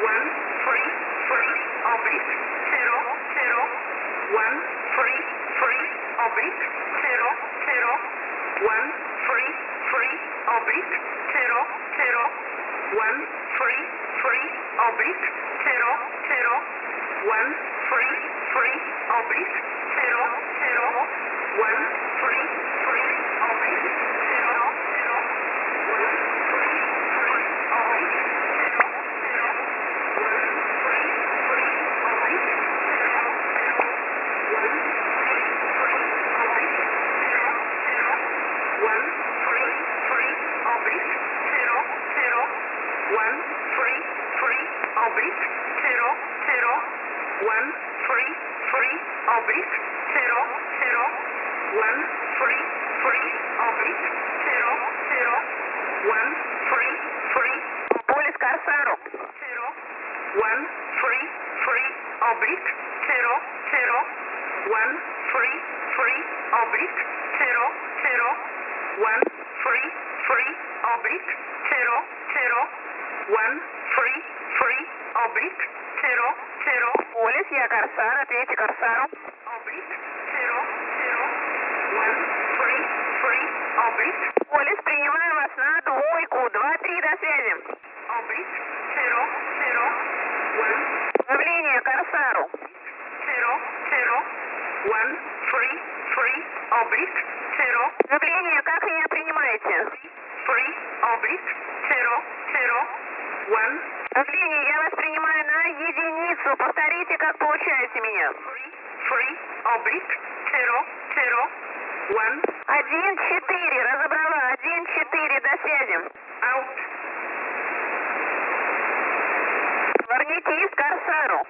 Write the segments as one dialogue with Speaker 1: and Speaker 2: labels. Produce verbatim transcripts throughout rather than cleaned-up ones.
Speaker 1: one, three, three, oblique, zero, zero, one, three, three, oblique, zero, zero, one, three, three, oblique, zero, zero, one, three, three, oblique, zero, zero, one, three, three, oblique, zero, zero, one, three, three, oblique, zero, zero, one, three, three, oblique, zero, zero, one, three, three, oblique, zero, zero, one, three, three, oblique, zero, zero, one, three, three, oblique, zero, zero, one, three, three, oblique, zero, zero, one, three, three, oblique, zero, zero, one, three, three, oblique, zero, zero, one, three, three, полис Корсару, zero, one, three, three, oblique, zero, zero, one, three, three, oblique, zero, zero, one, three, three, oblique, zero, zero, one, three, three, oblique, zero, zero, полис я Корсар, ответьте Корсару, oblique, zero, zero, one, three, three, oblique, полис, принимаю вас на двойку, два, три, до связи, oblique, zero, zero, one, давление Корсару, zero, zero, one, three, three, oblique, zero, давление, как меня принимаете, three, oblique, zero, zero, one, давление, я вас принимаю на единицу, повторите, как получаете меня, three, three, oblique, zero, zero, one, один, четыре, разобрала, один, четыре, до связи, out, Варнитист Корсару,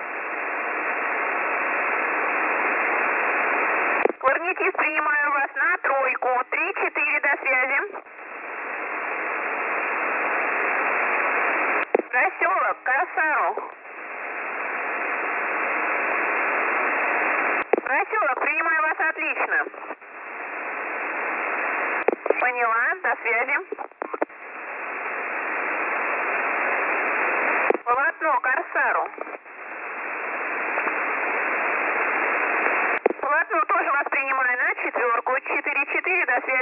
Speaker 1: Кларнетист, принимаю вас на тройку, три, четыре, до связи, Поселок Корсару, Поселок, принимаю вас отлично, поняла, до связи, полотно Корсару, полотно тоже вас принимаю на четверку, четыре, четыре, до связи.